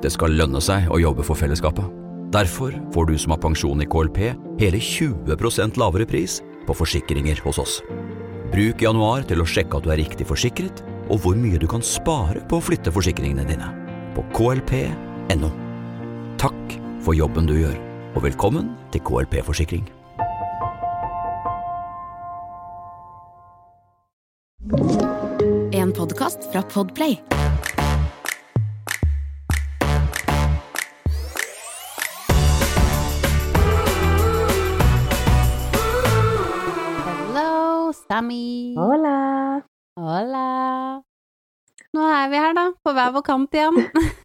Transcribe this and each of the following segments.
Det skal lønne seg å jobbe for fellesskapet. Derfor får du som har pensjon i KLP hele 20% lavere pris på forsikringer hos oss. Bruk januar til å sjekke at du er riktig forsikret, og hvor mye du kan spare på å flytte forsikringene dine. På klp.no. Takk for jobben du gjør, og velkommen til KLP-forsikring. En podcast fra Podplay. Sammy. Hola. Hola. Nå er vi her da, på hver vår kant igjen.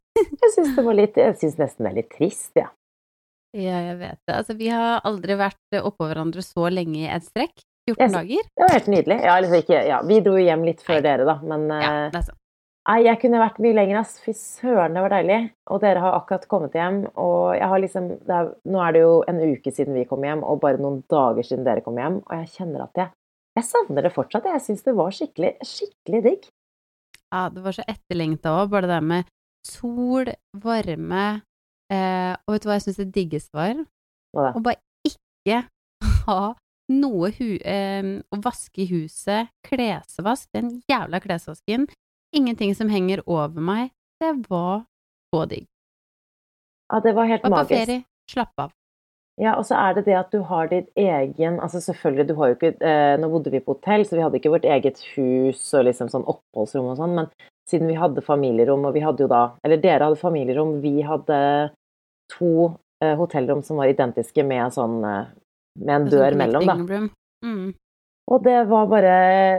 Jeg synes nesten det er litt trist, ja. Ja, jeg vet det. Altså, vi har aldri vært oppå hverandre så lenge i et strekk. 14 dager. Det var helt nydelig. Vi dro hjem litt før dere da, men ja, det er sant. Jeg kunne vært mye lenger, ass. Fy søren, det var deilig. Og dere har akkurat kommet hjem, og jeg har liksom, nå er det jo en uke siden vi kom hjem, og bare noen dager siden dere kom hjem, og jeg kjenner at jeg savner det fortsatt. Jeg synes det var skikkelig, skikkelig digg. Ja, det var så etterlengtet også, bare det der med sol, varme, og vet du hva jeg synes det diggeste var? Hva da? Å bare ikke ha noe å vaske i huset, klesvask, den jævla klesvasken, ingenting som henger over meg, det var så digg. Ja, det var helt magisk. Var på ferie, slapp av. Ja, og så er det at du har ditt egen, altså selvfølgelig, du har jo ikke, nå bodde vi på hotell, så vi hadde ikke vårt eget hus og liksom sånn oppholdsrom og sånn, men siden vi hadde familierom, og vi hadde jo da, eller dere hadde familierom, vi hadde 2 hotellrom som var identiske med sånn, med en dør mellom da. Og det var bare,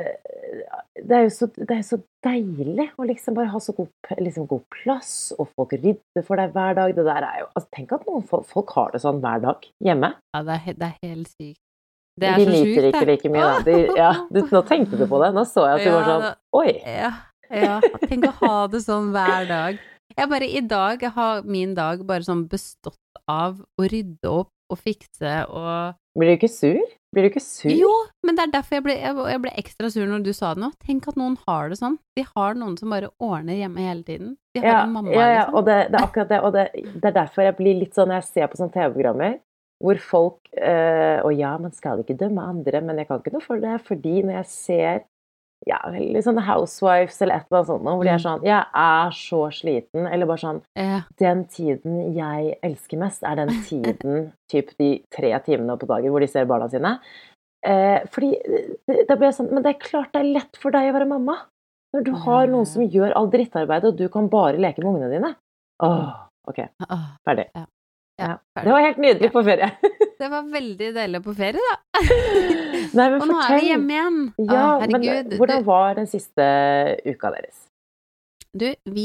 det er jo så deilig å liksom bare ha så god plass, og folk rydder for deg hver dag. Det der er jo, altså tenk at noen folk har det sånn hver dag hjemme. Ja, det er helt sykt. Det er de så sykt, det. De nyter ikke like mye da. Nå tenkte du på det. Nå så jeg at du var sånn, oi. Ja, tenk å ha det sånn hver dag. I dag har min dag bare sånn bestått av å rydde opp og fikse og... Blir du ikke sur? Jo, men det er derfor jeg ble ekstra sur når du sa det nå. Tenk at noen har det sånn. Vi har noen som bare ordner hjemme hele tiden. Vi har en mamma, liksom. Og det er akkurat det, og det er derfor jeg blir litt sånn, når jeg ser på sånne TV-programmer, hvor folk, og ja, man skal ikke dømme andre, men jeg kan ikke noe for det, fordi når jeg ser, veldig sånne housewives eller et eller annet sånt, hvor de er sånn, jeg er så sliten, eller bare sånn, den tiden jeg elsker mest, er den tiden, typ de 3 timene på dagen hvor de ser barna sine. Fordi det blir sånn, men det er klart det er lett for deg å være mamma, når du har noen som gjør all drittarbeidet, og du kan bare leke med ungene dine. Ok, ferdig. Ja, det var helt nydelig på ferie. Det var veldig deilig på ferie da. Nei, men og nå er vi hjemme igjen. Ja, men hvordan var den siste uka deres? Du,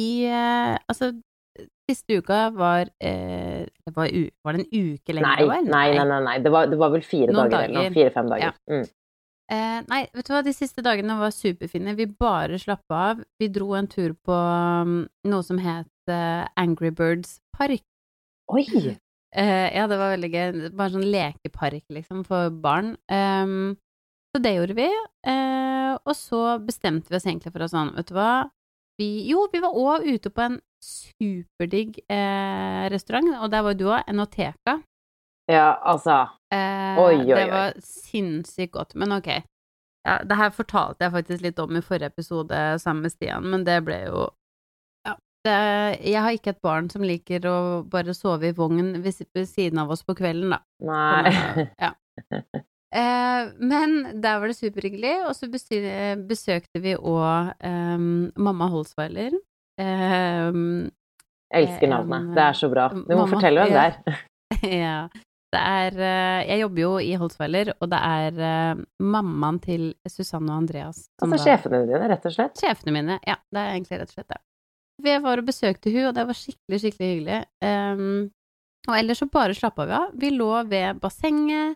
siste uka var det en uke lenger? Nei, det var vel 4 dager eller 4-5 dager. Ja. Nei, vet du hva, de siste dagene var superfine. Vi bare slappet av. Vi dro en tur på noe som het Angry Birds Park. Oi! Ja, det var veldig gøy. Bare sånn lekepark, liksom, for barn. Så det gjorde vi. Og så bestemte vi oss egentlig for å sånn, vet du hva? Vi var også ute på en superdigg restaurant, og der var du også, Enoteka. Ja, altså. Oi. Det var sinnssykt godt, men ok. Ja, det her fortalte jeg faktisk litt om i forrige episode sammen med Stian, men det ble jo jeg har ikke et barn som liker å bare sove i vognen ved siden av oss på kvelden da. Nei. Ja. Men der var det superhyggelig, og så besøkte vi også mamma Holsweiler. Elsker navnet, det er så bra. Du må fortelle hvem det er. Ja, det er, jeg jobber jo i Holsweiler, og det er mammaen til Susanne og Andreas. Altså sjefene dine, rett og slett? Sjefene mine, ja, det er egentlig rett og slett det. Vi var og besøkte hun, og det var skikkelig, skikkelig hyggelig. Og ellers så bare slappet vi av. Vi lå ved bassenget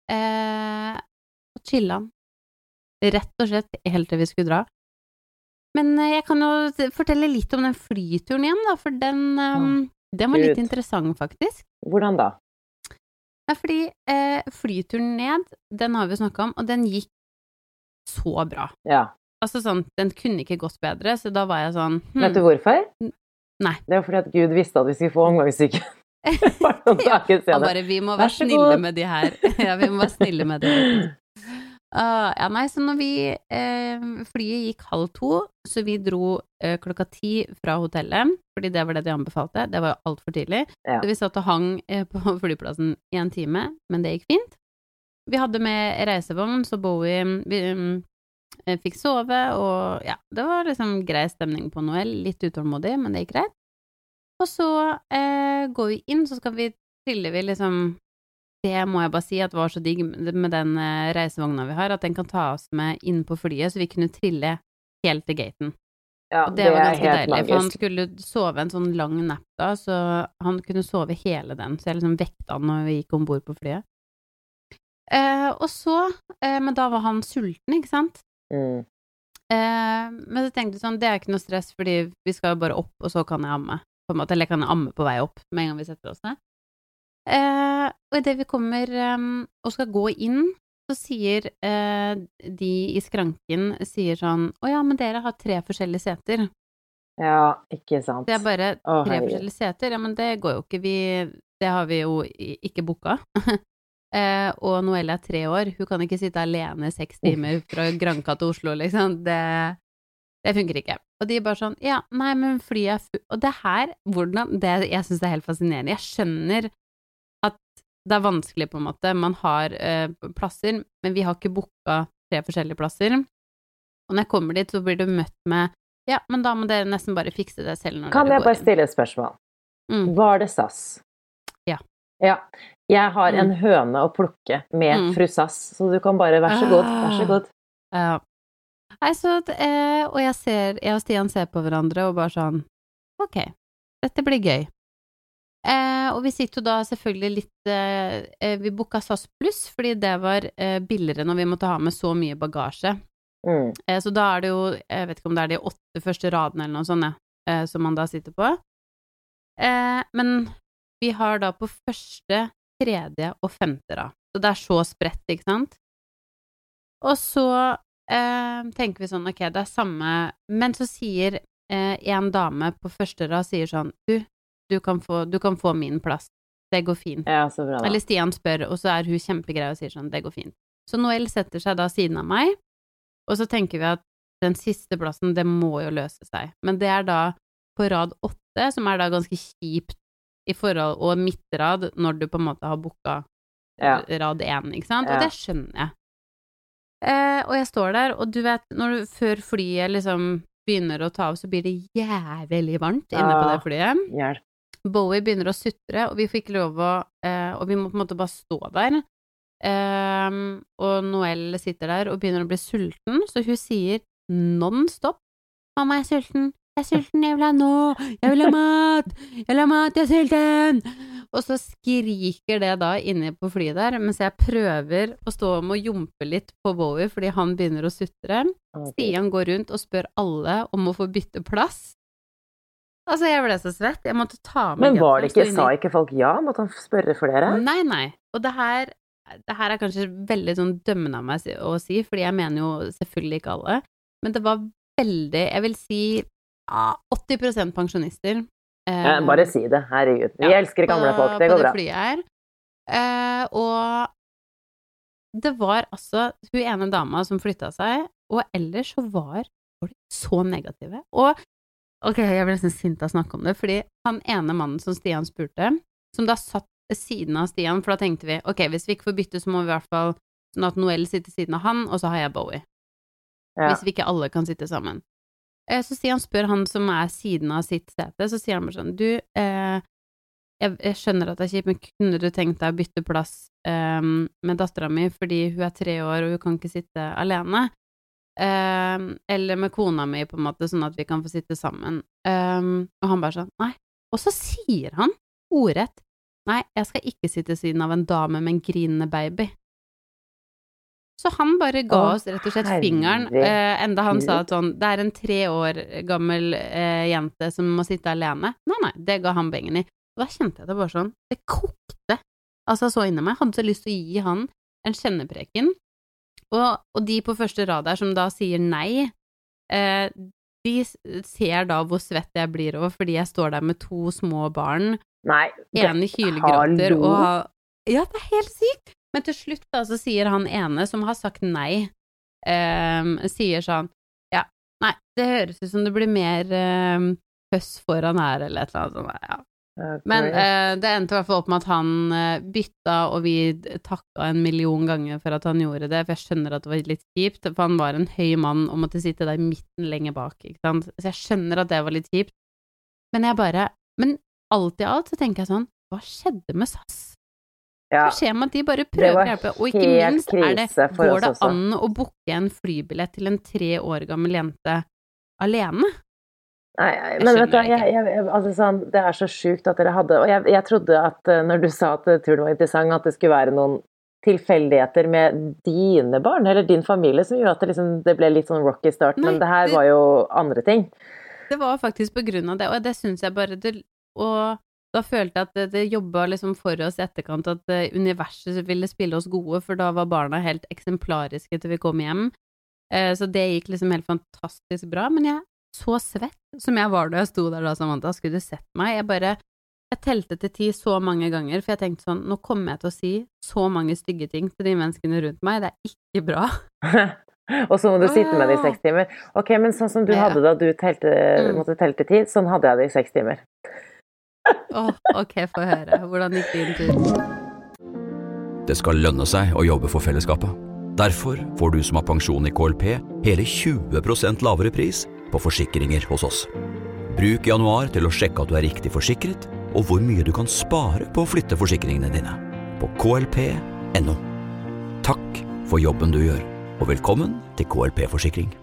og chillet. Rett og slett helt til vi skulle dra. Men jeg kan jo fortelle litt om den flyturen igjen da, for den var litt interessant faktisk. Hvordan da? Ja, fordi flyturen ned, den har vi snakket om, og den gikk så bra. Ja. Altså sånn, den kunne ikke gått bedre, så da var jeg sånn Vet du hvorfor? Nei. Det er fordi at Gud visste at vi skulle få omgangssyke. Han bare, vi må være snille med de her. Ja, vi må være snille med de her. Ja, nei, så når flyet gikk 1:30, så vi dro 10:00 fra hotellet, fordi det var det de anbefalte, det var jo alt for tidlig. Ja. Så vi satt og hang på flyplassen i 1 time, men det gikk fint. Vi hadde med reisevogn, så Bowie fikk sove, og ja, det var liksom grei stemning på Noel, litt utålmodig, men det gikk greit. Og så går vi inn, så triller vi liksom. Det må jeg bare si at det var så digg med den reisevogna vi har, at den kan ta oss med inn på flyet, så vi kunne trille helt til gaten. Ja, og det var ganske deilig, magisk. for han skulle sove en sånn lang napp da, så han kunne sove hele den, så jeg liksom vekta han når vi gikk ombord på flyet. Og så, men da var han sulten, ikke sant? Men så tenkte jeg sånn, det er ikke noe stress, fordi vi skal jo bare opp, og så kan jeg amme, på en måte, eller kan jeg amme på vei opp, med en gang vi setter oss ned. Og i det vi kommer og skal gå inn, så sier de i skranken sånn, ja, men dere har 3 forskjellige seter. Ja, ikke sant. Det er bare 3 forskjellige seter, ja, men det går jo ikke, det har vi jo ikke boka. Og Noelle er 3 år, hun kan ikke sitte alene 6 timer fra Granca til Oslo, liksom, det funker ikke. Og de er bare sånn, ja, nei, men flyet er og det her, jeg synes det er helt fascinerende, jeg skjønner det er vanskelig på en måte, man har plasser, men vi har ikke boka 3 forskjellige plasser, og når jeg kommer dit, så blir du møtt med, ja, men da må dere nesten bare fikse det selv når dere går inn. Kan jeg bare stille et spørsmål? Var det SAS? Ja. Ja, jeg har en høne å plukke med fru SAS, så du kan bare, vær så god. Ja. Nei, så, og jeg og Stian ser på hverandre og bare sånn, ok, dette blir gøy. Og vi sitter jo da selvfølgelig litt vi boka SAS Pluss, fordi det var billigere når vi måtte ha med så mye bagasje. Så da er det jo, jeg vet ikke om det er de 8 første radene eller noe sånt, som man da sitter på. Men vi har da på 1., 3. og 5. rad. Så det er så spredt, ikke sant? Og så tenker vi sånn, ok, det er samme, men så sier en dame på 1. rad sier sånn, du kan få min plass, det går fint. Ja, så bra da. Eller Stian spør, og så er hun kjempegrei og sier sånn, det går fint. Så Noel setter seg da siden av meg, og så tenker vi at den siste plassen, det må jo løse seg. Men det er da på rad 8, som er da ganske kjipt i forhold, og midtrad, når du på en måte har boka rad 1, ikke sant? Og det skjønner jeg. Og jeg står der, og du vet, før flyet liksom begynner å ta av, så blir det jævlig varmt inne på det flyet. Hjelp. Bowie begynner å sutre, og vi får ikke lov og vi må på en måte bare stå der. Og Noelle sitter der og begynner å bli sulten, så hun sier non-stop, mamma, jeg er sulten, jeg vil ha nå, jeg vil ha mat, jeg er sulten. Og så skriker det da inne på flyet der, mens jeg prøver å stå om og jumpe litt på Bowie, fordi han begynner å sutre. Stian går rundt og spør alle om å få bytte plass. Altså, jeg ble så svett, jeg måtte ta med. Men var det ikke, sa ikke folk ja? Måtte han spørre flere? Nei. Og det her er kanskje veldig sånn dømmende av meg å si, fordi jeg mener jo selvfølgelig ikke alle, men det var veldig, jeg vil si 80% pensjonister. Bare si det, herregud. Vi elsker gamle folk, det går bra. På det flyet her. Og det var altså hun ene dama som flyttet seg, og ellers så var folk så negative. Og ok, jeg ble nesten sint av å snakke om det, fordi han ene mannen som Stian spurte, som da satt siden av Stian, for da tenkte vi, ok, hvis vi ikke får bytte, så må vi i hvert fall, sånn at Noel sitter siden av han, og så har jeg Bowie. Hvis vi ikke alle kan sitte sammen. Så Stian spør han som er siden av sitt sete, så sier han bare sånn, du, jeg skjønner at det er kjipt, men kunne du tenkt deg å bytte plass med datteren min, fordi hun er 3 år, og hun kan ikke sitte alene? Eller med kona mi på en måte, sånn at vi kan få sitte sammen. Og han bare sånn, nei. Og så sier han ordrett, nei, jeg skal ikke sitte siden av en dame med en grinende baby. Så han bare ga oss rett og slett fingeren, enda han sa at sånn, det er en 3 år gammel jente som må sitte alene. Nei, det ga han bengen i. Og da kjente jeg det bare sånn, det kokte, altså så inni meg, hadde så lyst til å gi han en kjennepreken. Og de på 1. rad der som da sier nei, de ser da hvor svett jeg blir over, fordi jeg står der med 2 små barn. Nei, Ene hylegråter, ja, det helt sykt. Men til slutt da, så sier han ene som har sagt nei, sier sånn, ja, nei, det høres ut som det blir mer høss foran her, eller et eller annet sånt, ja. Okay. Men det endte i hvert fall opp med at han bytta, og vi takka 1 million ganger for at han gjorde det, for jeg skjønner at det var litt kjipt, for han var en høy mann og måtte sitte der i midten lenger bak, ikke sant? Så jeg skjønner at det var litt kjipt. Men alt i alt så tenker jeg sånn, hva skjedde med SAS? Ja, hva skjer med at de bare prøver å hjelpe? Og ikke minst går det an å booke en flybillett til en 3 år gammel jente alene? Nei, men vet du, altså sånn, det så sjukt at dere hadde, og jeg trodde at når du sa at turen var interessant, at det skulle være noen tilfeldigheter med dine barn, eller din familie, som gjorde at det ble litt sånn rocky start, men det her var jo andre ting. Det var faktisk på grunn av det, og det synes jeg bare, og da følte jeg at det jobbet liksom for oss i etterkant, at universet ville spille oss gode, for da var barna helt eksemplariske til vi kom hjem, så det gikk liksom helt fantastisk bra, men jeg så svett som jeg var da jeg sto der da, Samantha, skulle du sett meg? Jeg telte til 10 så mange ganger, for jeg tenkte sånn, nå kommer jeg til å si så mange stygge ting til de menneskene rundt meg, det ikke bra. Og så må du sitte med det i 6 timer. Ok, men sånn som du hadde da du måtte telle til 10, sånn hadde jeg det i 6 timer. Ok, få høre. Hvordan gikk din tur? Det skal lønne seg å jobbe for fellesskapet. Derfor får du som har pensjon i KLP hele 20% lavere pris på forsikringer hos oss. Bruk januar til å sjekke at du riktig forsikret, og hvor mye du kan spare på å flytte forsikringene dine. På klp.no. Takk for jobben du gjør, og velkommen til KLP-forsikring.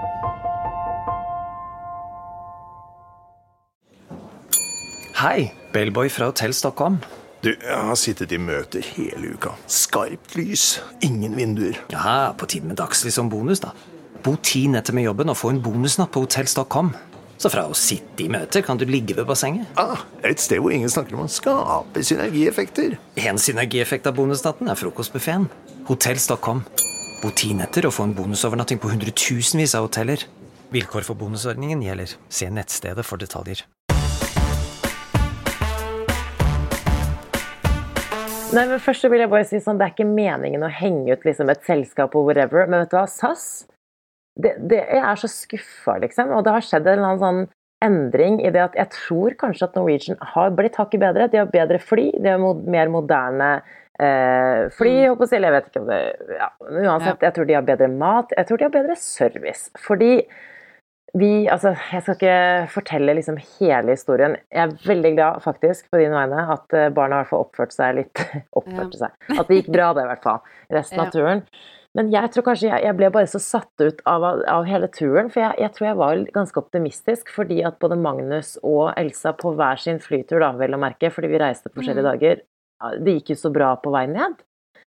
Hei, Bellboy fra Hotell Stockholm. Du, jeg har sittet i møter hele uka. Skarpt lys, ingen vinduer. Ja, på tide med dagslys som bonus da. Bo 10 netter med jobben og få en bonusnatt på Hotell Stockholm. Så fra å sitte i møter kan du ligge ved bassenget. Et sted hvor ingen snakker om å skape synergieffekter. En synergieffekt av bonusnatten frokostbuffeten. Hotell Stockholm. Bo 10 netter og få en bonusovernatting på 100,000vis av hoteller. Vilkår for bonusordningen gjelder. Se nettstedet for detaljer. Nei, men først så vil jeg bare si sånn, det ikke meningen å henge ut liksom et selskap og whatever, men vet du hva, SAS, jeg så skuffet liksom, og det har skjedd en eller annen sånn endring i det at jeg tror kanskje at Norwegian har blitt hakket bedre, de har bedre fly, de har mer moderne fly, jeg vet ikke om det, ja, uansett, jeg tror de har bedre mat, jeg tror de har bedre service, fordi jeg skal ikke fortelle liksom hele historien. Jeg veldig glad faktisk på dine vegne at barna i hvert fall oppførte seg. At det gikk bra det i hvert fall, resten av turen. Men jeg tror kanskje jeg ble bare så satt ut av hele turen, for jeg tror jeg var ganske optimistisk, fordi at både Magnus og Elsa på hver sin flytur, da, vel å merke, fordi vi reiste på forskjellige dager, det gikk jo så bra på vei ned.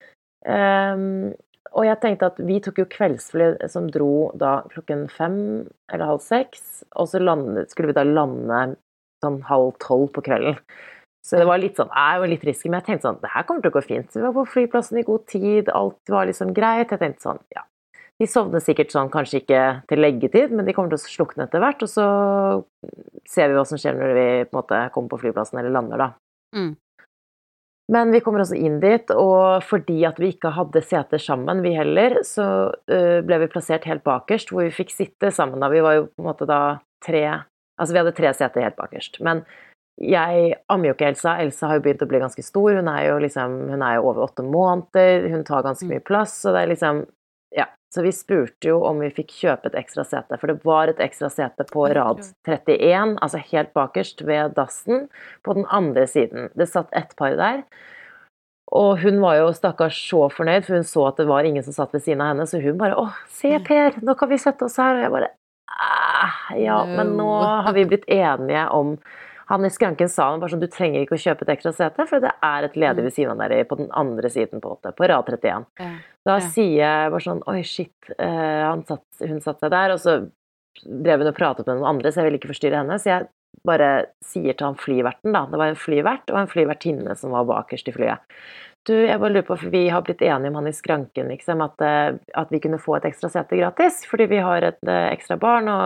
Og jeg tenkte at vi tok jo kveldsfly som dro da 5 eller 5:30, og så skulle vi da lande sånn 11:30 på kvelden. Så det var litt sånn, jeg var litt risky, men jeg tenkte sånn, det her kommer til å gå fint. Så vi var på flyplassen i god tid, alt var liksom greit. Jeg tenkte sånn, ja, de sovner sikkert sånn, kanskje ikke til leggetid, men de kommer til å slukne etter hvert, og så ser vi hva som skjer når vi på en måte kommer på flyplassen eller lander da. Men vi kommer også inn dit, og fordi at vi ikke hadde seter sammen, vi heller, så ble vi plassert helt bakerst, hvor vi fikk sitte sammen da. Vi var jo på en måte da vi hadde 3 seter helt bakerst. Men jeg ammer jo ikke Elsa. Elsa har jo begynt å bli ganske stor, hun er jo over 8 måneder, hun tar ganske mye plass, så det liksom, ja. Så vi spurte jo om vi fikk kjøpe et ekstra sete, for det var et ekstra sete på rad 31, altså helt bakerst ved dassen, på den andre siden. Det satt et par der, og hun var jo stakkars så fornøyd, for hun så at det var ingen som satt ved siden av henne, så hun bare, se Per, nå kan vi sette oss her, og jeg bare, ja, men nå har vi blitt enige om, han i skranken sa bare sånn, du trenger ikke å kjøpe et ekstra sete, for det et ledig ved siden av der på den andre siden på rad 31. Da sier jeg bare sånn, oi shit, hun satt seg der, og så drev hun og pratet med noen andre, så jeg ville ikke forstyrre henne, så jeg bare sier til han flyverten da, det var en flyvert og en flyvertinne som var bakerst i flyet. Du, jeg bare lurer på, for vi har blitt enige om han i skranken, liksom, at vi kunne få et ekstra sete gratis, fordi vi har et ekstra barn, og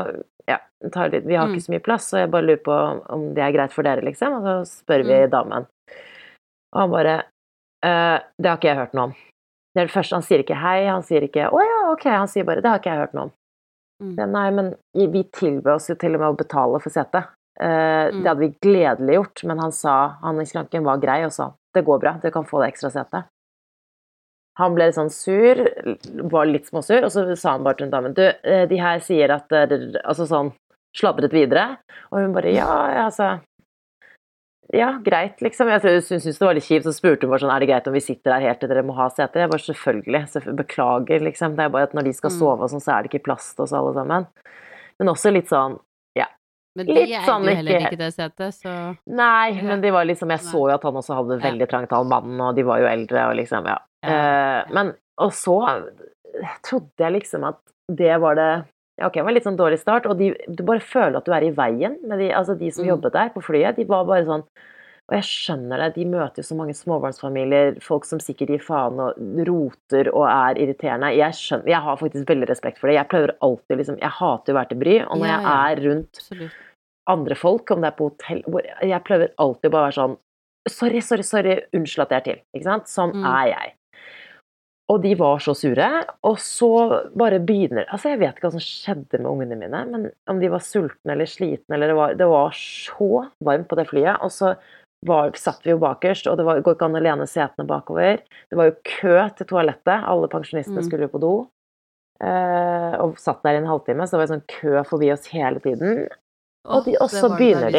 ja, vi har ikke så mye plass, så jeg bare lurer på om det greit for dere, liksom. Og så spør vi damen. Og han bare, det har ikke jeg hørt noe om. Det det første, han sier ikke hei, han sier ikke, ja, ok, han sier bare, det har ikke jeg hørt noe om. Nei, men vi tilbød oss jo til og med å betale for setet. Det hadde vi gledelig gjort, men han i skranken var grei og sa, det går bra, du kan få det ekstra setet. Han ble litt sånn sur, var litt småsur, og så sa han bare til en dame, de her sier at, altså sånn, sladret videre, og hun bare, ja, greit, liksom. Jeg tror hun syntes det var litt kjipt, så spurte hun bare sånn, det greit om vi sitter her helt til dere må ha sete? Jeg bare, selvfølgelig, beklager, liksom. Det bare at når de skal sove og sånn, så det ikke plass til oss alle sammen. Men også litt sånn, men de litt sånn, jo heller ikke det setet, så... Nei, men de var liksom, jeg så jo at han også hadde veldig trangt all mannen, og de var jo eldre, og liksom, men, og så trodde jeg liksom at det var det, ok, det var litt sånn dårlig start, og du bare føler at du i veien med de som jobbet der på flyet, de var bare sånn, og jeg skjønner det, de møter jo så mange småbarnsfamilier, folk som sikkert gir faen og roter og irriterende, jeg har faktisk veldig respekt for det, jeg prøver alltid liksom, jeg hater å være til bry, og når jeg rundt andre folk, om det på hotell, jeg prøver alltid bare å være sånn, sorry, unnskyld at jeg til, ikke sant? Sånn jeg. Og de var så sure, og så bare begynner, altså jeg vet ikke hva som skjedde med ungene mine, men om de var sultne eller slitne, eller det var så varmt på det flyet, og så satt vi jo bakerst, og det går ikke an å lene setene bakover, det var jo kø til toalettet, alle pensjonistene skulle jo på do, og satt der i en halvtime, så det var sånn kø forbi oss hele tiden, og så begynner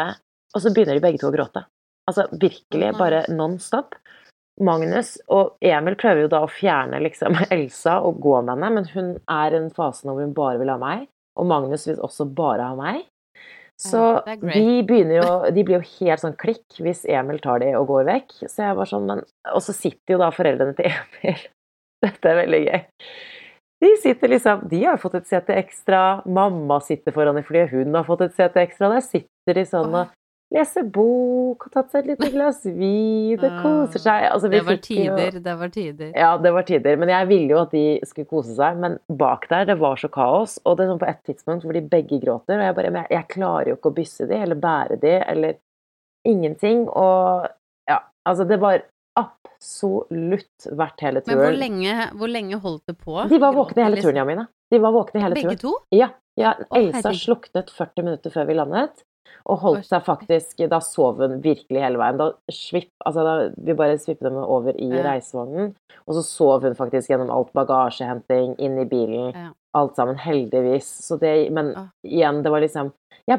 de begge to å gråte, altså virkelig bare non-stop. Magnus og Emil prøver jo da å fjerne liksom Elsa og gå med henne, men hun i en fase hvor hun bare vil ha meg, og Magnus vil også bare ha meg. Så de blir jo helt sånn klikk hvis Emil tar de og går vekk. Så jeg var sånn, og så sitter jo da foreldrene til Emil. Dette veldig gøy. De sitter liksom, de har fått et sete ekstra, mamma sitter foran i flyet, hun har fått et sete ekstra, der sitter de sånn og leser bok, og tatt seg et lite glass vin, det koser seg. Altså, det var tider. Ja, det var tider, men jeg ville jo at de skulle kose seg, men bak der, det var så kaos, og det sånn på et tidspunkt hvor de begge gråter, og jeg klarer jo ikke å bysse de, eller bære de, eller ingenting, og ja, altså det var absolutt vært hele turen. Men hvor lenge holdt det på? De var våkne hele turen, Jamina. De var våkne hele turen. Begge to? Ja, Elsa sluknet 40 minutter før vi landet, og holdt seg faktisk, da sov hun virkelig hele veien, vi bare svippet dem over i reisevognen, og så sov hun faktisk gjennom alt bagasjehenting, inn i bilen, alt sammen, heldigvis, så men igjen, det var liksom,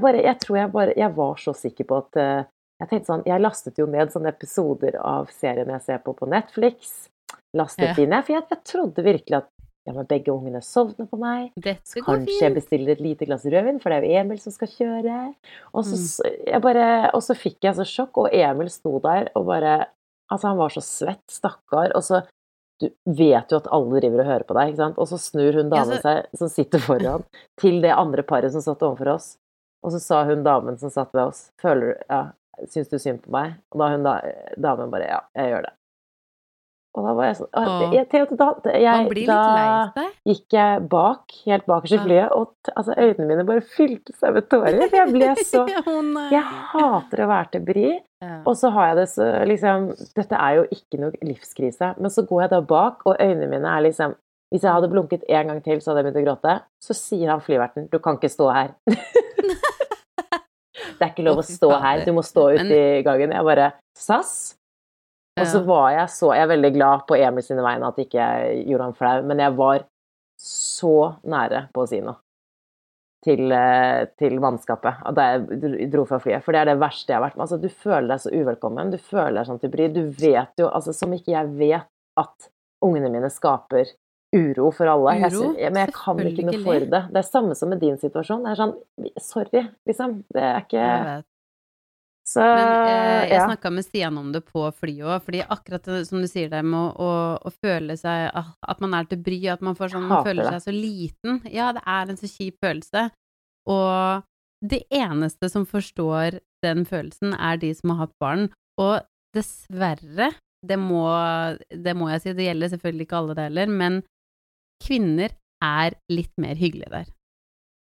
jeg var så sikker på at, jeg tenkte sånn, jeg lastet jo ned sånne episoder av serien jeg ser på Netflix, lastet de ned, for jeg trodde virkelig at men begge ungene sovner på meg. Kanskje jeg bestiller et lite glass rødvin, for det jo Emil som skal kjøre. Og så fikk jeg så sjokk, og Emil sto der, og bare, altså han var så svett, stakkar, og så, du vet jo at alle driver og hører på deg, ikke sant? Og så snur hun damen seg, som sitter foran, til det andre paret som satt overfor oss. Og så sa hun damen som satt ved oss, syns du synd på meg? Og da damen bare, jeg gjør det. Og da var jeg sånn, da gikk jeg helt bakerst i flyet, og altså, øynene mine bare fylte seg med tårer, for jeg ble så, jeg hater å være til bry, og så har jeg det så, liksom, dette jo ikke noe livskrise, men så går jeg da bak, og øynene mine liksom, hvis jeg hadde blunket en gang til, så hadde jeg begynt å gråte, så sier han flyverten, du kan ikke stå her. Det ikke lov å stå her, du må stå ute i gangen. Jeg bare, sass? Og så var jeg veldig glad på Emil sine vegne at ikke jeg gjorde han flau, men jeg var så nære på å si noe til mannskapet, og da jeg dro fra flyet, for det det verste jeg har vært med. Altså, du føler deg så uvelkommen, du føler deg sånn til bry, du vet jo, altså som ikke jeg vet at ungene mine skaper uro for alle, men jeg kan ikke noe for det. Det samme som med din situasjon, det sånn, sorry, liksom, det ikke... Så, men jeg snakket med Stian om det på flyet også, fordi akkurat det, som du sier det med å føle seg, at man til bry, at man føler seg så liten, ja, det en så kjip følelse, og det eneste som forstår den følelsen de som har hatt barn, og dessverre, det må jeg si, det gjelder selvfølgelig ikke alle deler, men kvinner litt mer hyggelige der. Ja.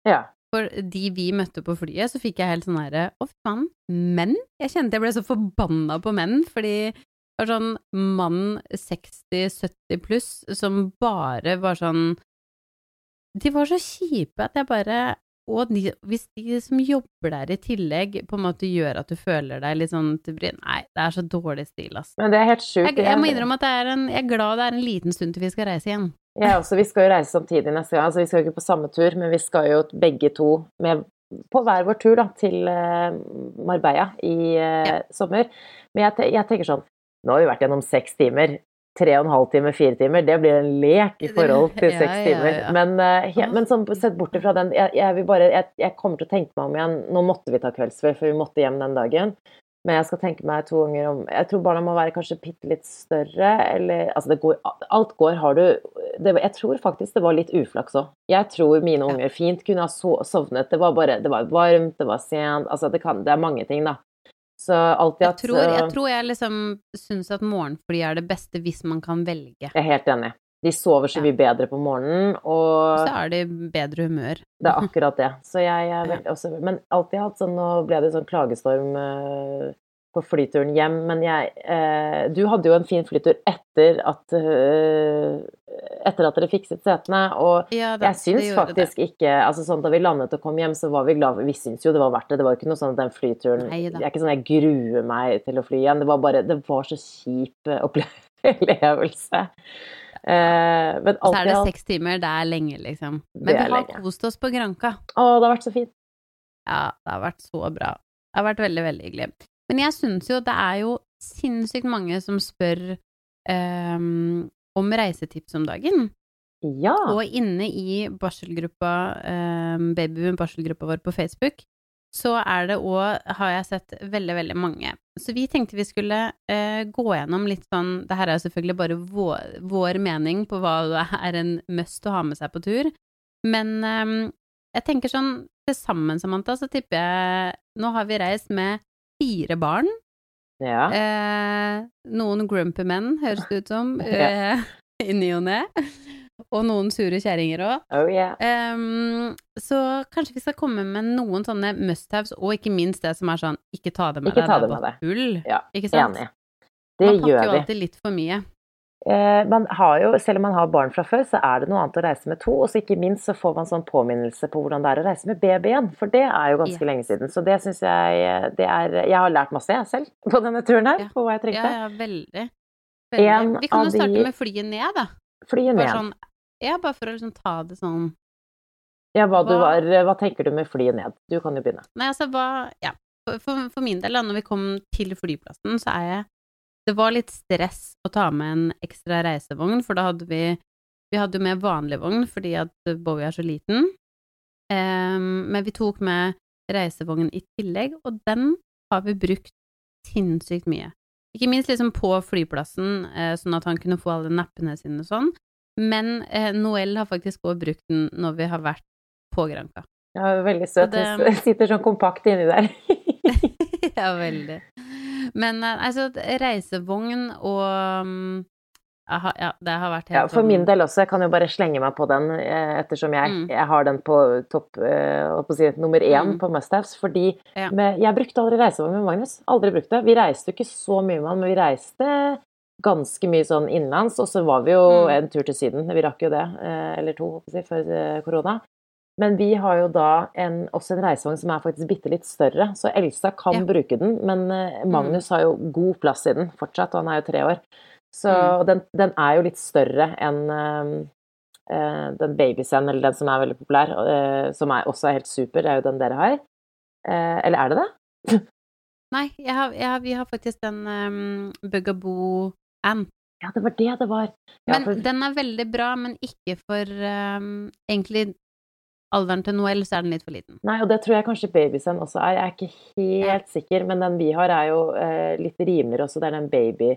for de vi møtte på flyet, så fikk jeg helt sånn her, faen, menn? Jeg kjente jeg ble så forbanna på menn, fordi det var sånn mann 60-70 pluss, som bare var sånn, de var så kjipe at jeg bare, og hvis de som jobber der i tillegg på en måte gjør at du føler deg litt sånn til bry, nei, det er så dårlig stil, ass. Men det er helt sjukt. Jeg må innrømme at jeg er glad det er en liten stund til vi skal reise igjen. Ja, også, vi skal jo reise samtidig neste gang, altså vi skal jo ikke på samme tur, men vi skal jo begge to på hver vår tur da, til Marbella i sommer. Men jeg tenker sånn, nå har vi vært gjennom 6 timer, 3,5 timer, 4 timer, det blir en lek i forhold til 6 timer. Men sånn, sett bort fra den, jeg kommer til å tenke meg om igjen, nå måtte vi ta kveldsfør, for vi måtte hjem den dagen. Men jeg skal tenke meg 2 ganger om, jeg tror barna må være kanskje litt større, eller, altså alt går, jeg tror faktisk det var litt uflaks også. Jeg tror mine unger fint kunne ha sovnet, det var varmt, det var sent, altså det er mange ting da. Så alltid at... Jeg tror jeg liksom synes at morgenfly er det beste hvis man kan velge. Jeg er helt enig. De sover så mye bedre på morgenen, og... Så er de bedre humør. Det er akkurat det. Så jeg er veldig også... Men alltid hatt sånn, nå ble det sånn klagestorm på flyturen hjem, men du hadde jo en fin flytur etter at dere fikset setene, og jeg synes faktisk ikke, altså sånn da vi landet og kom hjem, så var vi glade, vi synes jo det var verdt det var jo ikke noe sånn at den flyturen, det er ikke sånn jeg gruer meg til å fly igjen, det var så kjip opplevelse. Men så er det 6 timer, det er lenge liksom. Men vi har kost oss på Granca. Det har vært så fint. Ja, det har vært så bra. Det har vært veldig, veldig hyggelig. Men jeg synes jo det er jo sinnssykt mange som spør om reisetips om dagen. Ja. Og inne i barselgruppa, babyboom-barselgruppa vår på Facebook, så er det også, har jeg sett veldig, veldig mange. Så vi tenkte vi skulle gå gjennom litt sånn, det her er selvfølgelig bare vår mening på hva det er en must å ha med seg på tur, men jeg tenker sånn, til sammen, Samantha, så tipper jeg, nå har vi reist med 4 barn. Ja. Noen grumpy menn, høres det ut som, i ny og ne. Og noen sure kjæringer også. Oh, yeah. Så kanskje vi skal komme med noen sånne must-haves, og ikke minst det som er sånn, ikke ta det med deg, det er bare tull. Ja, ikke sant? Enig. Det man pakker gjør jo vi. alltid litt for mye. Man har jo, selv om man har barn fra før, så er det noe annet å reise med 2, og så ikke minst så får man sånn påminnelse på hvordan det er å reise med babyen, for det er jo ganske lenge siden, så det synes jeg, jeg har lært masse jeg selv på denne turen her, på hva jeg trengte. Ja, veldig. Vi kan jo starte med flyet ned da. Flyet ned. Sånn, bare for å liksom ta det sånn. Ja, hva tenker du med flyet ned? Du kan jo begynne. Nei, altså, for min del, når vi kom til flyplassen, så det var litt stress å ta med en ekstra reisevogn, for da hadde vi hadde jo med vanlig vogn, fordi at Bowie er så liten, men vi tok med reisevognen i tillegg, og den har vi brukt sinnssykt mye. Ikke minst liksom på flyplassen, sånn at han kunne få alle nappene sine og sånn, men Noel har faktisk også brukt den når vi har vært på Granca. Ja, veldig søt. Det sitter sånn kompakt inni der. Ja, veldig. Men altså, reisevogn og det har vært helt for min del også, jeg kan jo bare slenge meg på den, ettersom jeg har den på topp, nummer 1 på must-haves, fordi jeg brukte aldri reisevogn med Magnus, aldri brukt det. Vi reiste jo ikke så mye med han, men vi reiste ganske mye sånn innenlands, og så var vi jo en tur til Syden, vi rakk jo det, eller 2, før korona. Men vi har jo da også en reisevogn som er faktisk bitte litt større, så Elsa kan bruke den, men Magnus har jo god plass i den fortsatt, og han er jo 3 år. Så den er jo litt større enn den Babysen, eller den som er veldig populær, som også er helt super, det er jo den dere har. Eller er det det? Nei, vi har faktisk den Bugaboo Ant. Ja, det var det det var. Ja, men den er veldig bra, men ikke for egentlig alderen til Noel, så er den litt for liten. Nei, og det tror jeg kanskje Babysen også er. Jeg er ikke helt sikker, men den vi har er jo litt rimeligere også. Det er den Baby.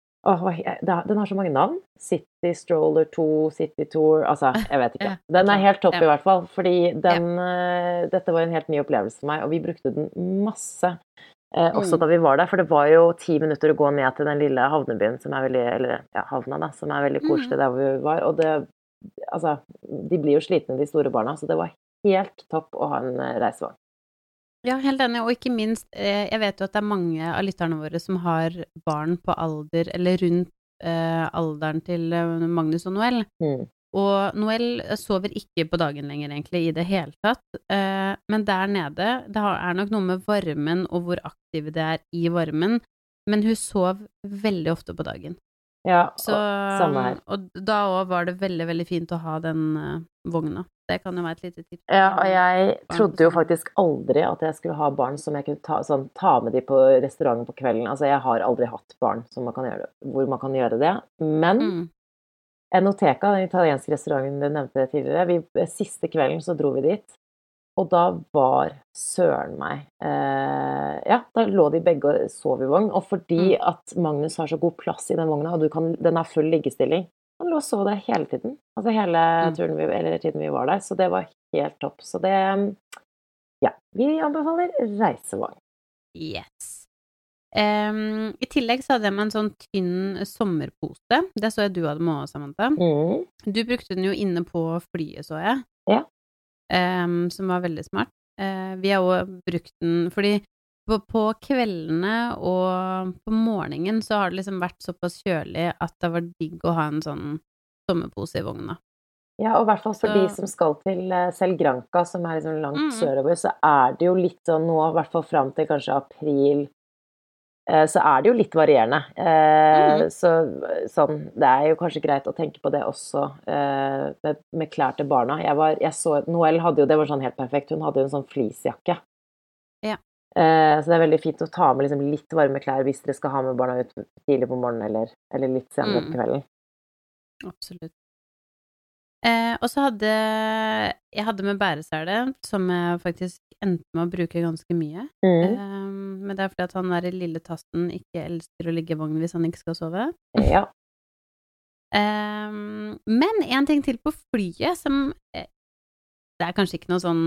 Den har så mange navn. City Stroller 2, City Tour, altså, jeg vet ikke. Den er helt topp i hvert fall, fordi dette var en helt ny opplevelse for meg, og vi brukte den masse. Også da vi var der, for det var jo 10 minutter å gå ned til den lille havnebyen som er veldig, havna da, som er veldig koselig der hvor vi var, og det, altså, de blir jo slitne de store barna, så det var helt topp å ha en reisevogn. Ja, helt enig, og ikke minst, jeg vet jo at det er mange av lytterne våre som har barn på alder, eller rundt alderen til Magnus og Noel. Og Noel sover ikke på dagen lenger egentlig i det hele tatt, men der nede, det er nok noe med varmen og hvor aktive det er i varmen, men hun sov veldig ofte på dagen. Ja, Så, samme her. og da også var det veldig, veldig fint å ha den vogna. Det kan jo være et lite tips. Ja, og jeg trodde jo faktisk aldri at jeg skulle ha barn som jeg kunne ta med de på restauranten på kvelden. Altså, jeg har aldri hatt barn som man kan gjøre, hvor man kan gjøre det. Men Enoteca, den italienske restauranten du nevnte tidligere, siste kvelden så dro vi dit. Og da var søren meg ja, da lå de begge og sov i vogn. Og fordi at Magnus har så god plass i den vogna, og den er full liggestilling, han lå og sov der hele tiden. Altså hele turen eller tiden vi var der. Så det var helt topp. Så det, ja, vi anbefaler reisevogn. Yes. I tillegg så hadde jeg med en sånn tynn sommerpose. Det så jeg du hadde med også, Samantha. Du brukte den jo inne på flyet, så jeg. Ja. Som var veldig smart. Vi har også brukt den, fordi på kveldene og på morgenen så har det liksom vært såpass kjølig at det var digg å ha en sånn sommerpose i vogna. Ja, og i hvert fall for de som skal til selv Granca, som er liksom langt sørover, så er det jo litt sånn nå, i hvert fall frem til kanskje april, så er det jo litt varierende. Så sånn, det er jo kanskje greit å tenke på det også med klær til barna. Jeg så, Noel hadde jo, det var sånn helt perfekt, hun hadde jo en sånn fleecejakke. Ja. Så det er veldig fint å ta med liksom litt varme klær hvis dere skal ha med barna ut tidlig på morgenen eller litt senere på kvelden. Absolutt. Og så hadde jeg med bæresele, som jeg faktisk endte med å bruke ganske mye. Men det er fordi at han der lille tasten ikke elsker å ligge i vognen hvis han ikke skal sove. Ja. Men en ting til på flyet som det er kanskje ikke noe sånn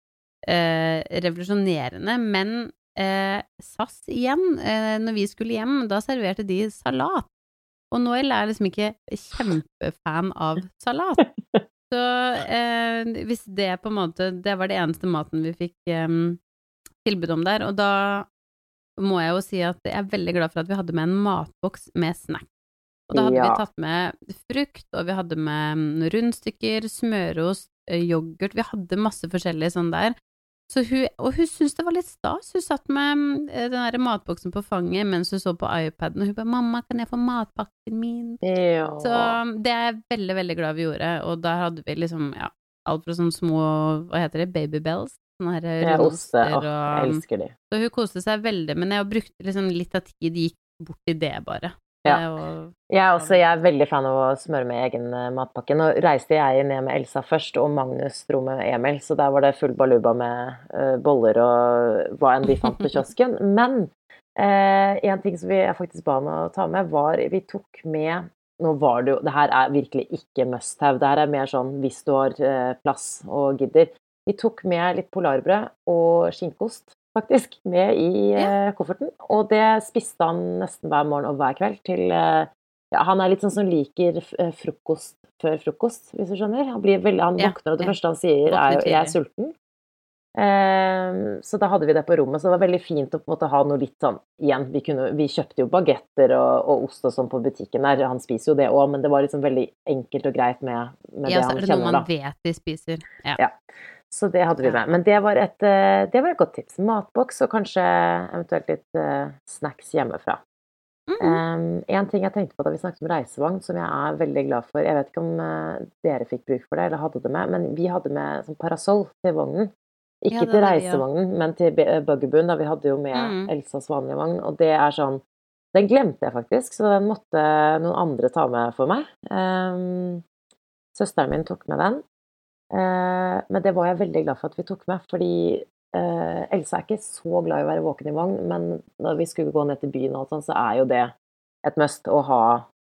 revolusjonerende, men SAS igjen, når vi skulle hjem, da serverte de salat. Og Noel er liksom ikke kjempefan av salat. Så hvis det på en måte, det var det eneste maten vi fikk tilbud om der, og da må jeg jo si at jeg er veldig glad for at vi hadde med en matboks med snack. Og da hadde vi tatt med frukt, og vi hadde med rundstykker, smørost, yoghurt, vi hadde masse forskjellige sånn der. Så hun syntes det var litt stas. Hun satt med den der matboksen på fanget mens hun så på iPaden, og hun bare, mamma, kan jeg få matpakken min? Ja. Så det er jeg veldig, veldig glad vi gjorde, og da hadde vi liksom, ja, alt fra sånne små, hva heter det, baby bells, sånne her oster, jeg elsker de. Så hun koste seg veldig, men jeg brukte liksom litt av tid, gikk bort i det bare. Ja. Jeg er veldig fan av å smøre med egen matpakke. Nå reiste jeg ned med Elsa først, og Magnus dro med Emil, så der var det full baluba med boller og hva enn de fant på kiosken. Men en ting som jeg faktisk ba med å ta med, var vi tok med, nå var det jo, det her er virkelig ikke must have, det her er mer sånn hvis du har plass og gidder. Vi tok med litt polarbrød og skinkost, faktisk, med i kofferten, og det spiste han nesten hver morgen og hver kveld til, han er litt sånn som liker frokost før frokost, hvis du skjønner. Han våkner, og det første han sier er jo, jeg er sulten. Så da hadde vi det på rommet, så det var veldig fint å på en måte ha noe litt sånn, igjen, vi kjøpte jo bagetter og ost og sånn på butikken der, han spiser jo det også, men det var liksom veldig enkelt og greit med det han kjenner da. Ja, så er det noe man vet de spiser. Ja. Så det hadde vi med. Men det var et godt tips. Matboks og kanskje eventuelt litt snacks hjemmefra. En ting jeg tenkte på da vi snakket om reisevogn, som jeg er veldig glad for, jeg vet ikke om dere fikk bruk for det, eller hadde det med, men vi hadde med sånn parasoll til vognen. Ikke til reisevognen, men til Bugaboo, da vi hadde jo med Elsas vanlige vogn, og det er sånn, den glemte jeg faktisk, så den måtte noen andre ta med for meg. Søsteren min tok med den. Men det var jeg veldig glad for at vi tok med, fordi Elsa er ikke så glad i å være våken i vogn, men når vi skulle gå ned til byen og sånn, så er jo det et must å ha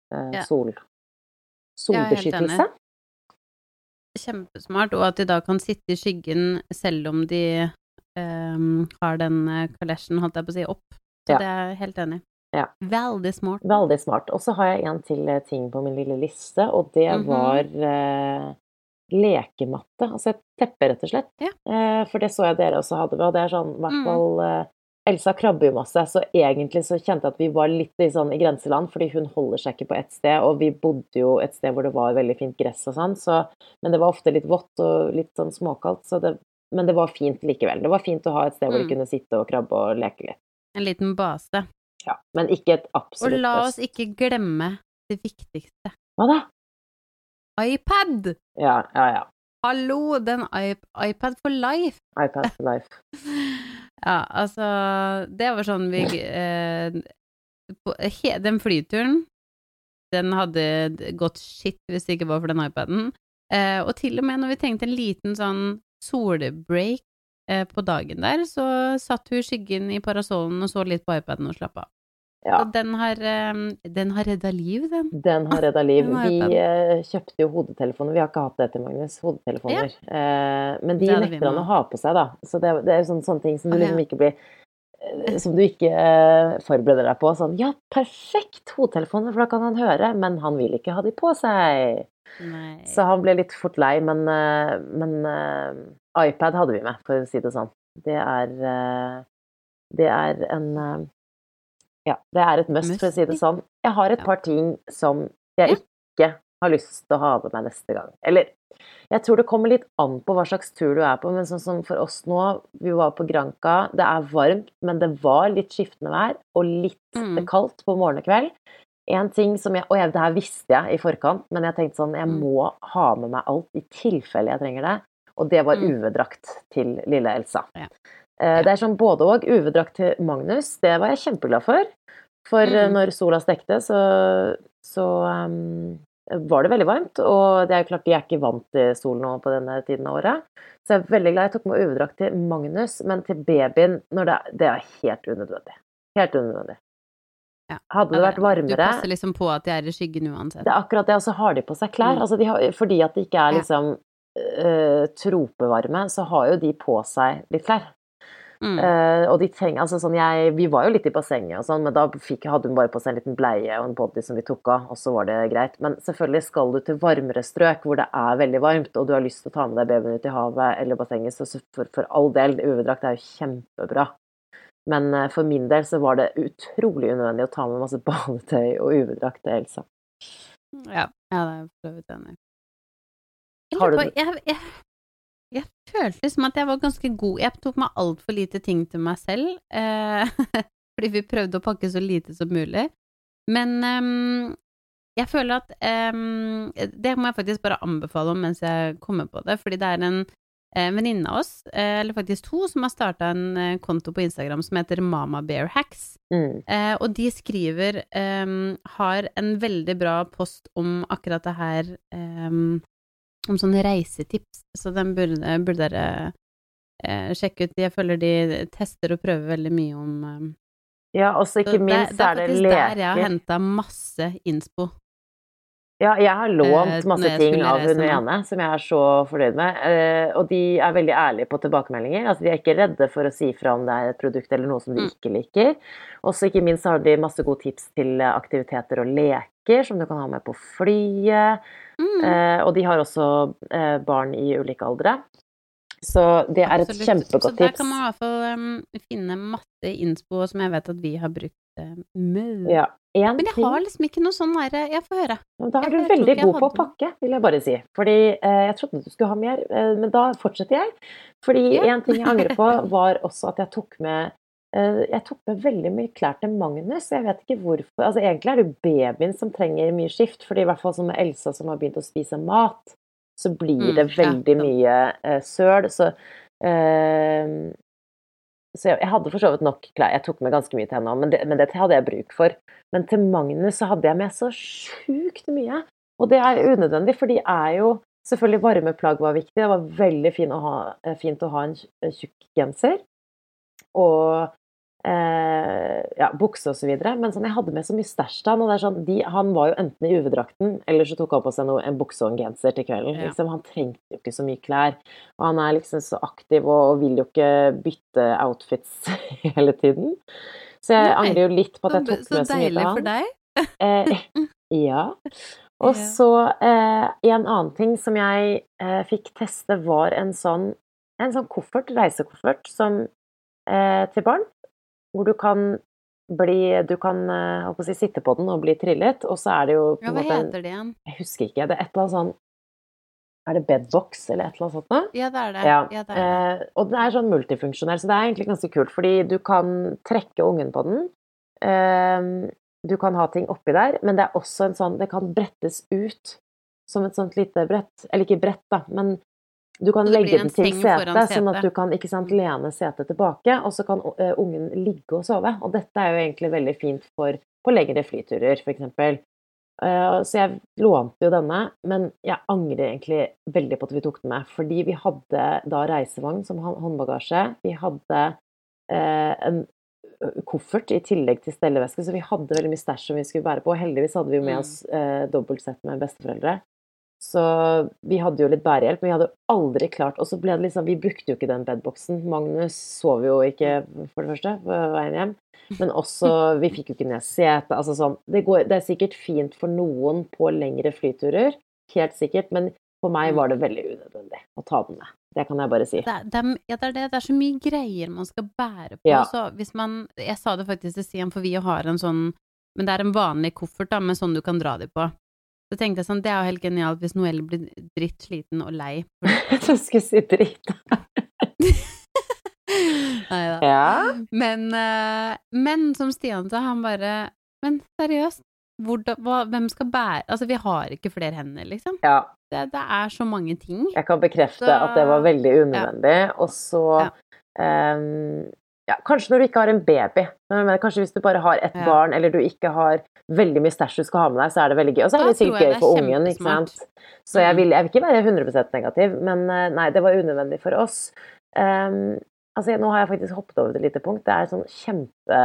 solbeskyttelse. Kjempesmart, og at de da kan sitte i skyggen selv om de har den kalesjen, holdt jeg på å si, opp. Så det er jeg helt enig. Ja. Veldig smart. Veldig smart. Og så har jeg en til ting på min lille liste, og det var lekematte, altså et teppe rett og slett. Ja. For det så jeg dere også hadde, og det sånn, I hvert fall Elsa krabber jo masse, så egentlig så kjente jeg at vi var litt sånn i grenseland, fordi hun holder seg ikke på ett sted, og vi bodde jo et sted hvor det var veldig fint gress og sånn, men det var ofte litt vått og litt sånn småkaldt, men det var fint likevel. Det var fint å ha et sted hvor de kunne sitte og krabbe og leke litt. En liten base. Ja, men ikke et absolutt Og la oss ikke glemme det viktigste. Hva da? iPad! Ja. Hallo, den iPad for life. iPad for life. Ja, altså, det var sånn den flyturen, den hadde gått shit hvis det ikke var for den iPaden. Og til og med når vi tenkte en liten sånn solbreak på dagen der, så satt hun i skyggen i parasolen og så litt på iPaden og slapp av. Ja. Så den har redda liv, den. Den har redda liv. Vi kjøpte jo hodetelefoner. Vi har ikke hatt det til Magnus, hodetelefoner. Ja. Men de nekter han å ha på seg, da. Så det er jo sånne ting som du liksom ikke blir som du ikke forbereder deg på. Sånn, ja, perfekt hodetelefoner, for da kan han høre, men han vil ikke ha de på seg. Nei. Så han ble litt fort lei, men iPad hadde vi med, for å si det sånn. Det er en ja, det er et must, for å si det sånn. Jeg har et par ting som jeg ikke har lyst til å ha med meg neste gang. Eller, jeg tror det kommer litt an på hva slags tur du er på, men sånn som for oss nå, vi var på Granca, det er varmt, men det var litt skiftende vær, og litt kaldt på morgen og kveld. En ting som det her visste jeg i forkant, men jeg tenkte sånn, jeg må ha med meg alt i tilfelle jeg trenger det, og det var UV-drakt til lille Elsa. Ja. Det er sånn både og UV-drakt til Magnus, det var jeg kjempeglad for når sola stekte, så var det veldig varmt, og det er jo klart de er ikke vant til sol nå på denne tiden av året, så jeg er veldig glad jeg tok med UV-drakt til Magnus, men til babyen, det er helt unødvendig. Helt unødvendig. Ja. Hadde det vært varmere... Du passer liksom på at de er i skyggen uansett. Det er akkurat det, og så har de på seg klær, altså fordi at det ikke er liksom tropevarme, så har jo de på seg litt klær. Og de trenger, altså sånn vi var jo litt i bassenget og sånn, men da hadde hun bare på seg en liten bleie og en body som vi tok av, og så var det greit, men selvfølgelig skal du til varmere strøk hvor det er veldig varmt, og du har lyst til å ta med deg babyen ut i havet eller bassenget, så for all del, UV-drakt er jo kjempebra, men for min del så var det utrolig unødvendig å ta med masse badetøy og UV-drakt til Elsa. Ja, det er jeg for øvrig enig. Jeg følte som at jeg var ganske god. Jeg tok meg alt for lite ting til meg selv, fordi vi prøvde å pakke så lite som mulig. Men jeg føler at det må jeg faktisk bare anbefale om mens jeg kommer på det, fordi det er en venninne av oss, eller faktisk to, som har startet en konto på Instagram som heter Mama Bear Hacks. Og de skriver, har en veldig bra post om akkurat det her, om sånne reisetips, så den burde dere sjekke ut. Jeg føler de tester og prøver veldig mye om ja, også ikke minst det er det leker. Det er faktisk der jeg har hentet masse inspo. Ja, jeg har lånt masse ting av hun ene, som jeg er så fornøyd med, og de er veldig ærlige på tilbakemeldinger, altså de er ikke redde for å si fra om det er et produkt eller noe som de ikke liker. Også ikke minst har de masse gode tips til aktiviteter og leker, som du kan ha med på flyet, og de har også barn i ulike aldre. Så det er et kjempegodt tips. Så der kan man i hvert fall finne masse inspo som jeg vet at vi har brukt mye. Ja, men jeg har liksom ikke noe sånn der, jeg får høre. Da er du veldig god på å pakke, vil jeg bare si. Fordi jeg trodde du skulle ha mer, men da fortsetter jeg. Fordi en ting jeg angrer på var også at jeg tok med veldig mye klær til Magnus, jeg vet ikke hvorfor. Altså egentlig er det babyen som trenger mye skift, fordi i hvert fall som med Elsa som har begynt å spise mat, så blir det veldig mye søl, så jeg hadde for så vidt nok klær, jeg tok med ganske mye til henne, men det hadde jeg bruk for. Men til Magnus så hadde jeg med så sjukt mye, og det er unødvendig, for de er jo, selvfølgelig varmeplagg var viktig, det var veldig fint å ha en tjukk genser, og bukse og så videre, men sånn, jeg hadde med så mye stæsj til han, og det er sånn, han var jo enten i UV-drakten, eller så tok han på seg en bukse og en genser til kvelden, liksom, han trengte jo ikke så mye klær, og han er liksom så aktiv og vil jo ikke bytte outfits hele tiden, så jeg angrer jo litt på at jeg tok med så mye til han. Så deilig for deg. Ja, Og så en annen ting som jeg fikk teste var en sånn koffert, reisekoffert som til barn, hvor du kan sitte på den og bli trillet, og så det jo på en hva måte heter det igjen? Jeg husker ikke, det et eller annet sånn det bedbox eller et eller annet sånt nå? Ja, det det. Ja. Ja, det og den sånn multifunksjonell, så det egentlig ganske kult, fordi du kan trekke ungen på den, du kan ha ting oppi der, men det også en sånn, det kan brettes ut som et sånt lite brett, eller ikke brett da, men du kan legge den til setet, sånn at du kan, ikke sant, lene setet tilbake, og så kan ungen ligge og sove, og dette jo egentlig veldig fint på lengre flyturer, for eksempel. Så jeg lånte jo denne, men jeg angrer egentlig veldig på at vi tok den med, fordi vi hadde da reisevogn som håndbagasje, vi hadde en koffert i tillegg til stelleveske, så vi hadde veldig mye stæsj som vi skulle bære på, og heldigvis hadde vi jo med oss dobbeltsett med besteforeldre, så vi hadde jo litt bærehjelp, men vi hadde aldri klart, og så ble det liksom, vi brukte jo ikke den bedboksen, Magnus sov jo ikke for det første på veien hjem, men også, vi fikk jo ikke ned sete, altså sånn, det sikkert fint for noen på lengre flyturer, helt sikkert, men for meg var det veldig unødvendig å ta den med. Det kan jeg bare si. Det så mye greier man skal bære på, så hvis jeg sa det faktisk til Stian, for vi har en sånn, men det en vanlig koffert da, med sånn du kan dra det på. Så tenkte jeg sånn, det jo helt genialt hvis Noelle blir drittsliten og lei. Så skulle jeg si dritt. Neida. Ja. Men som Stian sa, han bare, men seriøst, hvem skal bære? Altså, vi har ikke flere hender, liksom. Ja. Det så mange ting. Jeg kan bekrefte at det var veldig unødvendig, og så kanskje når du ikke har en baby, men kanskje hvis du bare har et barn, eller du ikke har veldig mye stæsj du skal ha med deg, så det veldig gøy. Og så det sikkert gøy for ungen, ikke sant? Så jeg vil ikke være 100% negativ, men nei, det var unødvendig for oss. Altså, nå har jeg faktisk hoppet over et lite punkt. Det sånn kjempe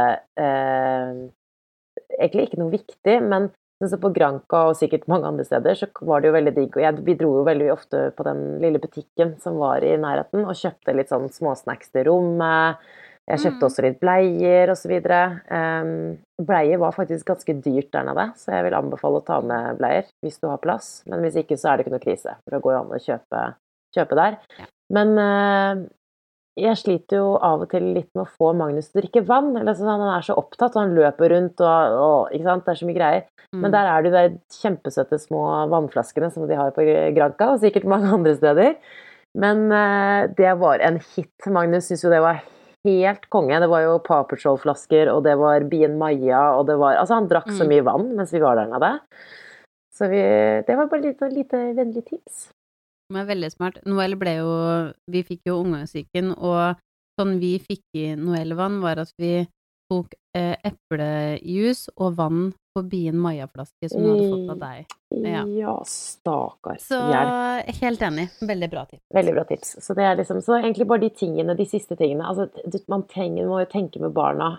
egentlig ikke noe viktig, men så på Granca og sikkert mange andre steder så var det jo veldig digg, og vi dro jo veldig ofte på den lille butikken som var i nærheten, og kjøpte litt sånn småsnacks til rommet. Jeg kjøpte også litt bleier og så videre. Bleier var faktisk ganske dyrt der nede, så jeg vil anbefale å ta med bleier hvis du har plass, men hvis ikke så det ikke noe krise, for det går jo an å kjøpe der. Men jeg sliter jo av og til litt med å få Magnus til å drikke vann, eller sånn, han så opptatt, og han løper rundt, og ikke sant, det så mye greier. Men der det jo de kjempesøtte små vannflaskene som de har på Granca, og sikkert mange andre steder. Men det var en hit. Magnus synes jo det var helt konge. Det var jo Paw Patrol-flasker, og det var Bien Maja, og det var, altså han drakk så mye vann mens vi var der nede. Så det var bare litt lite vennlig tips. Det veldig smart. Noelle vi fikk jo omgangssyken, og sånn vi fikk i Noelle-vann var at vi tok eplejus og vann på Bien Maja-flaske som du hadde fått av deg. Ja, stakkar. Så helt enig. Veldig bra tips. Veldig bra tips. Så det liksom, så egentlig bare de tingene, de siste tingene, altså man må jo tenke med barna.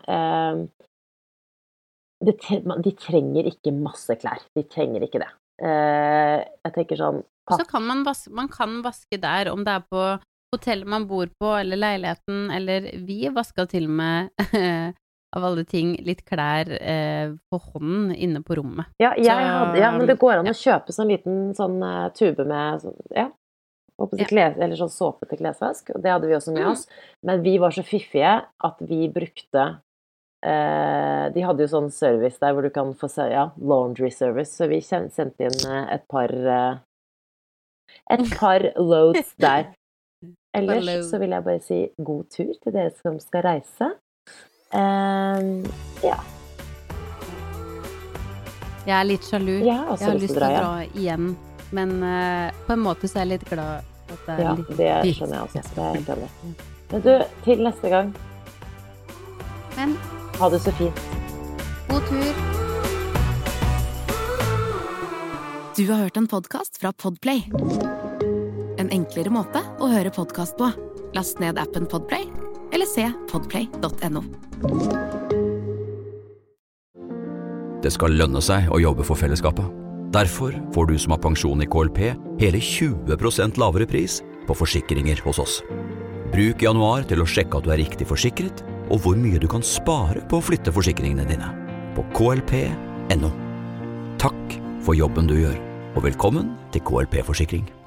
De trenger ikke masse klær. De trenger ikke det. Jeg tenker sånn, så kan man kan vaske der, om det på hotellet man bor på, eller leiligheten, eller vi vasket til og med av alle ting, litt klær på hånden inne på rommet. Ja, men det går an å kjøpe sånn liten sånn tube med eller sånn såpe til klesvask, og det hadde vi også med oss. Men vi var så fiffige at vi brukte de hadde jo sånn service der hvor du kan få laundry service, så vi sendte inn et par loads der. Ellers så vil jeg bare si god tur til dere som skal reise. Ja. Jeg litt sjalu. Jeg har lyst til å dra igjen, men på en måte så jeg litt glad at det litt det skjønner jeg også. Det helt enig. Men du, til neste gang. Men ha det så fint. God tur. Du har hørt en podcast fra Podplay. En enklere måte å høre podcast på. Last ned appen Podplay, eller se podplay.no. Det skal lønne seg å jobbe for fellesskapet. Derfor får du som har pensjon i KLP hele 20% lavere pris på forsikringer hos oss. Bruk januar til å sjekke at du riktig forsikret, og hvor mye du kan spare på å flytte forsikringene dine. På klp.no. Takk for jobben du gjør. Og velkommen til KLP-forsikring.